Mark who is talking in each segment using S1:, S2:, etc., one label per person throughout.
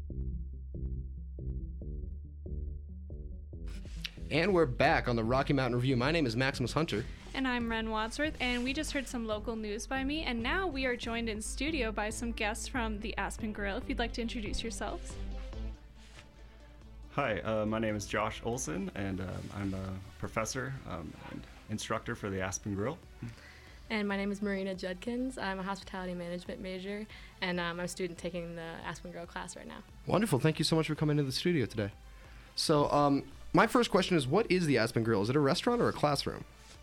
S1: And we're back on the Rocky Mountain Review. My name is Maximus Hunter.
S2: And I'm Ren Wadsworth, and we just heard some local news by me, and now we are joined in studio by some guests from the Aspen Grill. If you'd like to introduce yourselves.
S3: Hi, my name is Josh Olson, and I'm a professor and instructor for the Aspen Grill.
S4: And my name is Marina Judkins. I'm a hospitality management major, and I'm a student taking the Aspen Grill class right now.
S1: Wonderful. Thank you so much for coming to the studio today. So, my first question is, what is the Aspen Grill? Is it a restaurant or a classroom?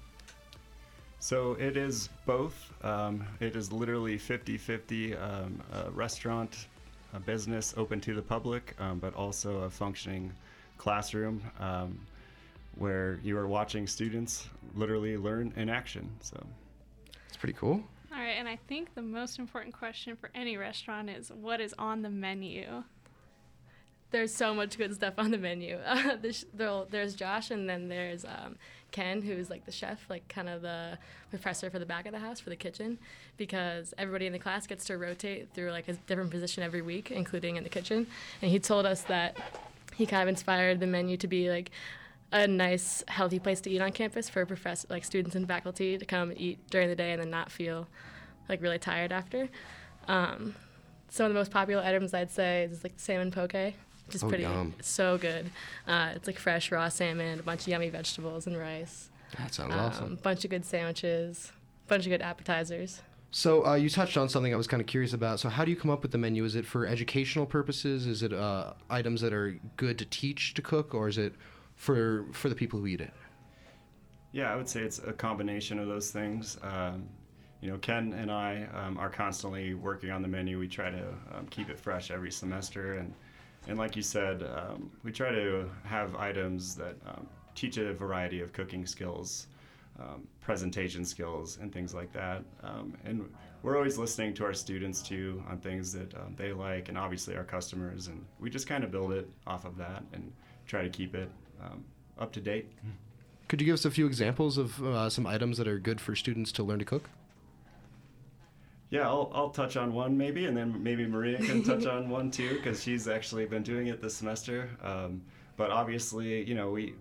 S3: So it is both. It is literally 50-50 a restaurant, a business open to the public, but also a functioning classroom where you are watching students literally learn in action. So
S1: it's pretty cool.
S2: All right, and I think the most important question for any restaurant is, what is on the menu?
S4: There's so much good stuff on the menu. There's Josh, and then there's Ken, who's like the chef, like kind of the professor for the back of the house, for the kitchen, because everybody in the class gets to rotate through like a different position every week, including in the kitchen. And he told us that he kind of inspired the menu to be like a nice, healthy place to eat on campus for students and faculty to come eat during the day and then not feel like really tired after. Some of the most popular items I'd say is like salmon poke. Just
S1: yum.
S4: So good. It's like fresh raw salmon, a bunch of yummy vegetables and rice.
S1: That sounds awesome.
S4: A bunch of good sandwiches, a bunch of good appetizers.
S1: So you touched on something I was kind of curious about. So how do you come up with the menu? Is it for educational purposes? Is it items that are good to teach to cook, or is it for the people who eat it?
S3: yeah, I would say it's a combination of those things. Ken and I are constantly working on the menu. We try to keep it fresh every semester, and like you said, we try to have items that teach a variety of cooking skills, presentation skills, and things like that. And we're always listening to our students too on things that they like, and obviously our customers, and we just kind of build it off of that and try to keep it up to date.
S1: Could you give us a few examples of some items that are good for students to learn to cook?
S3: Yeah, I'll touch on one maybe, and then maybe Maria can touch on one too, because she's actually been doing it this semester. But obviously, we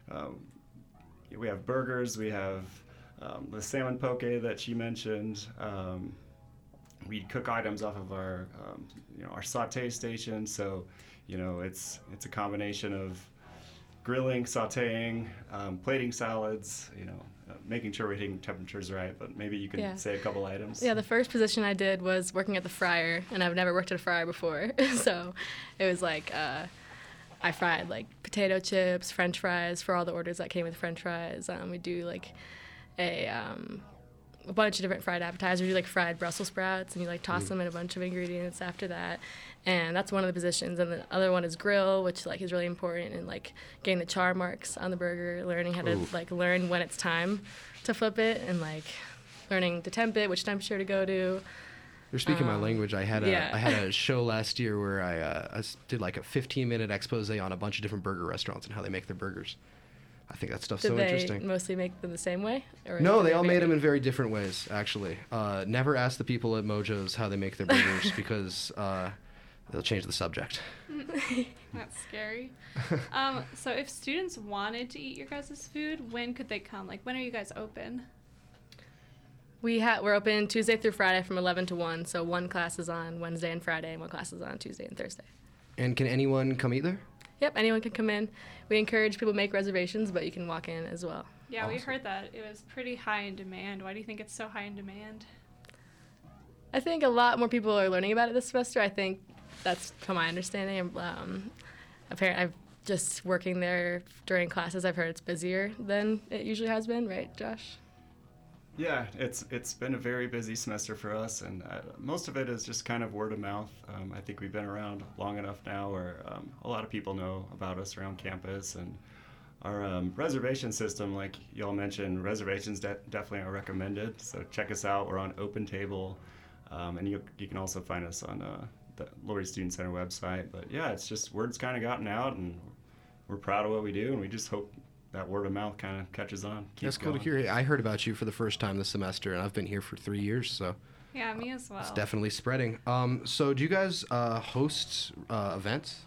S3: have burgers, we have the salmon poke that she mentioned. We cook items off of our saute station, so it's a combination of grilling, sautéing, plating salads, making sure we're hitting temperatures right, but maybe you can say a couple items.
S4: Yeah, the first position I did was working at the fryer, and I've never worked at a fryer before. So it was like I fried like potato chips, French fries for all the orders that came with French fries. We do like a bunch of different fried appetizers. We do like fried Brussels sprouts, and you like toss them in a bunch of ingredients after that. And that's one of the positions. And the other one is grill, which like is really important in like getting the char marks on the burger, learning how to like learn when it's time to flip it, and like learning to temp it, which temperature to go to.
S1: You're speaking my language. I had a show last year where I did like a 15-minute expose on a bunch of different burger restaurants and how they make their burgers. I think that stuff's so interesting.
S4: Did they mostly make them the same way? Or
S1: no, they all made them in very different ways, actually. Never ask the people at Mojo's how they make their burgers because they'll change the subject.
S2: That's scary. So if students wanted to eat your guys' food, when could they come? Like, when are you guys open?
S4: We're open Tuesday through Friday from 11 to 1, so one class is on Wednesday and Friday, and one class is on Tuesday and Thursday.
S1: And can anyone come eat there?
S4: Yep, anyone can come in. We encourage people to make reservations, but you can walk in as well.
S2: Yeah,
S1: Awesome.
S2: We heard that it was pretty high in demand. Why do you think it's so high in demand?
S4: I think a lot more people are learning about it this semester. I think that's from my understanding. Apparently, I've just working there during classes. I've heard it's busier than it usually has been, right, Josh?
S3: Yeah, it's been a very busy semester for us, and most of it is just kind of word of mouth. I think we've been around long enough now where a lot of people know about us around campus, and our reservation system, like y'all mentioned, reservations definitely are recommended. So check us out. We're on OpenTable, and you can also find us on the Laurie Student Center website. But yeah, it's just word's kind of gotten out, and we're proud of what we do, and we just hope that word of mouth kind of catches on.
S1: That's cool to hear. I heard about you for the first time this semester, and I've been here for 3 years, so
S2: Yeah, me as well.
S1: It's definitely spreading. So do you guys host events?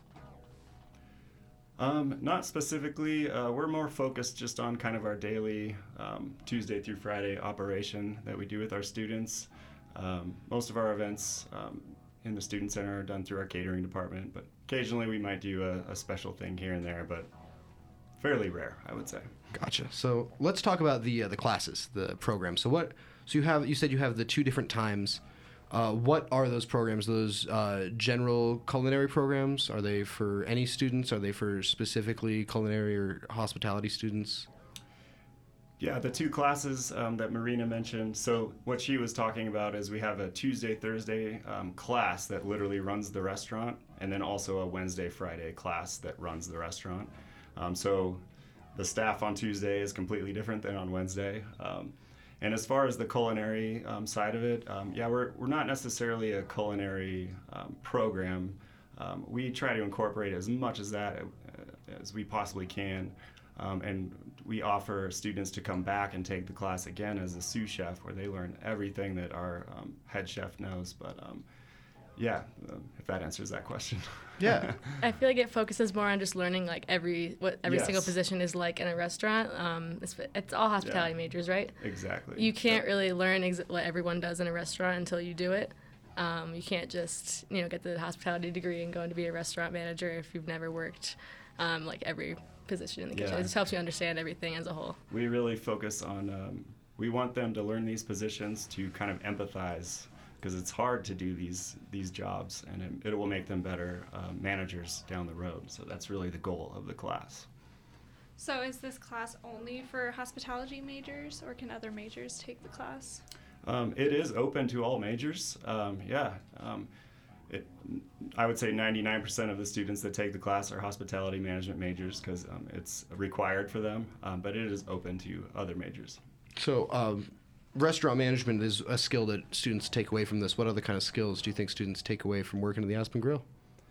S3: Not specifically. We're more focused just on kind of our daily Tuesday through Friday operation that we do with our students. Most of our events in the Student Center are done through our catering department, but occasionally we might do a special thing here and there, but fairly rare, I would say.
S1: Gotcha. So let's talk about the classes, the programs. So you said you have the 2 different times. What are those programs? Those general culinary programs? Are they for any students? Are they for specifically culinary or hospitality students?
S3: Yeah, the 2 classes that Marina mentioned. So what she was talking about is we have a Tuesday, Thursday class that literally runs the restaurant, and then also a Wednesday, Friday class that runs the restaurant. So the staff on Tuesday is completely different than on Wednesday. And as far as the culinary side of it, we're not necessarily a culinary program. We try to incorporate as much as that as we possibly can. And we offer students to come back and take the class again as a sous chef, where they learn everything that our head chef knows. But if that answers that question.
S1: Yeah.
S4: I feel like it focuses more on just learning like every single position is like in a restaurant. It's all hospitality majors, right?
S3: Exactly.
S4: You can't really learn what everyone does in a restaurant until you do it. You can't just get the hospitality degree and go on to be a restaurant manager if you've never worked like every position in the kitchen. It just helps you understand everything as a whole.
S3: We really focus on we want them to learn these positions to kind of empathize, because it's hard to do these jobs, and it will make them better managers down the road. So that's really the goal of the class.
S2: So is this class only for hospitality majors, or can other majors take the class?
S3: It is open to all majors. I would say 99% of the students that take the class are hospitality management majors, because it's required for them, but it is open to other majors.
S1: So restaurant management is a skill that students take away from this. What other kind of skills do you think students take away from working at the Aspen Grill?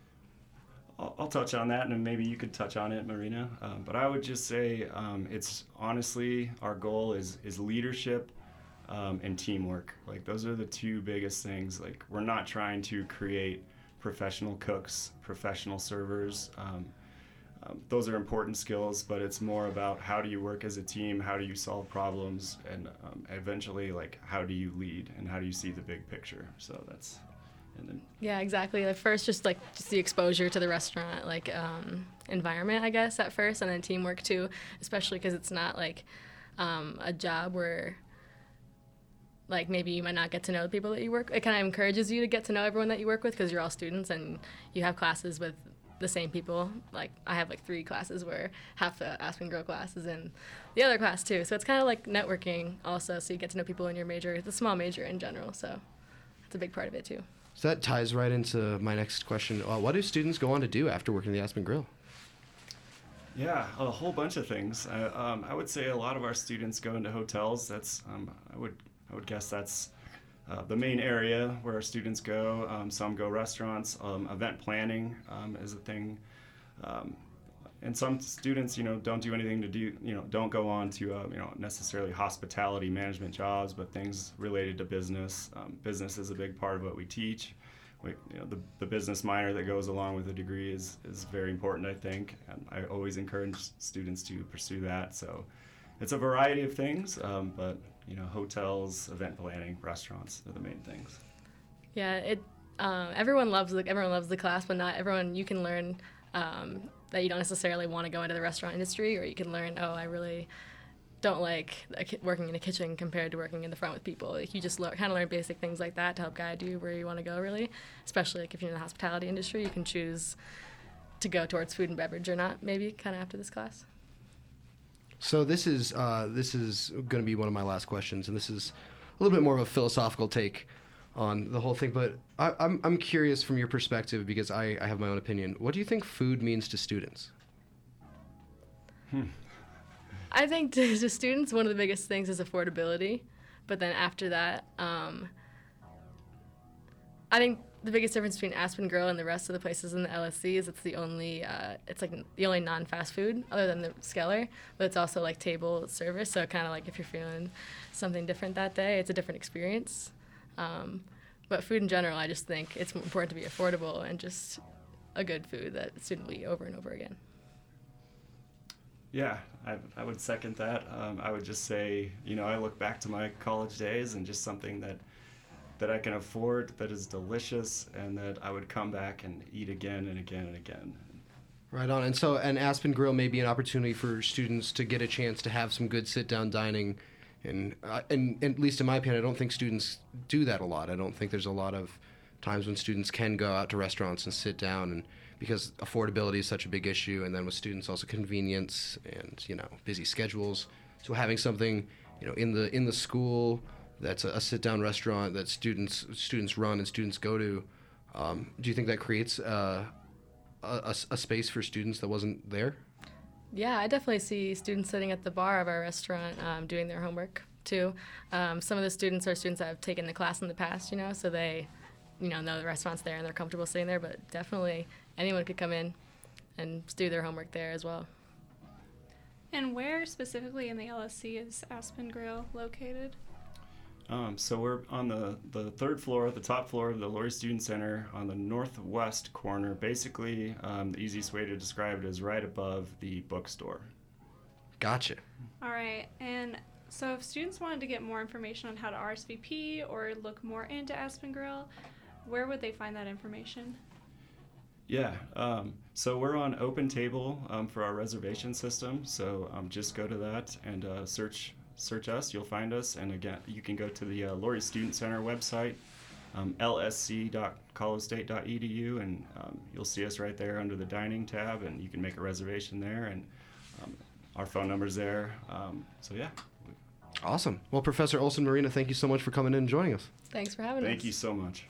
S3: I'll touch on that, and maybe you could touch on it, Marina. But I would just say it's honestly, our goal is leadership and teamwork. Like, those are the 2 biggest things. Like, we're not trying to create professional cooks, professional servers. Those are important skills, but it's more about how do you work as a team, how do you solve problems, and eventually, like, how do you lead and how do you see the big picture. So that's, and then.
S4: Yeah, exactly. Like, first, just the exposure to the restaurant, like environment, I guess, at first, and then teamwork too, especially because it's not like a job where like maybe you might not get to know the people that you work with. It kind of encourages you to get to know everyone that you work with, because you're all students and you have classes with the same people. Like, I have like 3 classes where half the Aspen Grill class is in the other class too. So it's kind of like networking also, so you get to know people in your major. It's a small major in general, so it's a big part of it too.
S1: So that ties right into my next question. What do students go on to do after working at the Aspen Grill?
S3: Yeah, a whole bunch of things. I would say a lot of our students go into hotels. That's I would guess that's the main area where our students go. Some go restaurants. Event planning is a thing. And some students, don't do anything to do, don't go on to, necessarily hospitality management jobs, but things related to business. Business is a big part of what we teach. The business minor that goes along with the degree is very important, I think. And I always encourage students to pursue that. So it's a variety of things, but hotels, event planning, restaurants are the main things.
S4: Yeah, everyone loves the class, but not everyone. You can learn that you don't necessarily want to go into the restaurant industry, or you can learn, I really don't like working in a kitchen compared to working in the front with people. Like, you just kind of learn basic things like that to help guide you where you want to go, really. Especially like if you're in the hospitality industry, you can choose to go towards food and beverage or not, maybe kind of after this class.
S1: So this is going to be one of my last questions, and this is a little bit more of a philosophical take on the whole thing. But I'm curious from your perspective, because I have my own opinion. What do you think food means to students?
S4: I think to students, one of the biggest things is affordability. But then after that, I think the biggest difference between Aspen Grill and the rest of the places in the LSC is it's the only non-fast food other than the Skeller, but it's also like table service. So kind of like if you're feeling something different that day, it's a different experience. But food in general, I just think it's important to be affordable and just a good food that a student will eat over and over again.
S3: Yeah, I would second that. I would just say, I look back to my college days and just something that I can afford, that is delicious, and that I would come back and eat again and again and again.
S1: Right on. And so an Aspen Grill may be an opportunity for students to get a chance to have some good sit-down dining. And at least in my opinion, I don't think students do that a lot. I don't think there's a lot of times when students can go out to restaurants and sit down, and because affordability is such a big issue, and then with students also convenience and busy schedules. So having something in the school that's a sit-down restaurant that students run and students go to, do you think that creates a space for students that wasn't there?
S4: Yeah, I definitely see students sitting at the bar of our restaurant doing their homework too. Some of the students are students that have taken the class in the past, so they know the restaurant's there and they're comfortable sitting there, but definitely anyone could come in and do their homework there as well.
S2: And where specifically in the LSC is Aspen Grill located?
S3: So we're on the third floor, the top floor of the Laurie Student Center on the northwest corner. Basically, the easiest way to describe it is right above the bookstore.
S1: Gotcha.
S2: All right. And so if students wanted to get more information on how to RSVP or look more into Aspen Grill, where would they find that information?
S3: Yeah, so we're on OpenTable for our reservation system. So just go to that and search us, you'll find us. And again, you can go to the Laurie Student Center website, lsc.colostate.edu, and you'll see us right there under the dining tab, and you can make a reservation there, and our phone number's there. So yeah.
S1: Awesome. Well, Professor Olson Marina, thank you so much for coming in and joining us.
S4: Thanks for having us.
S3: Thank you so much.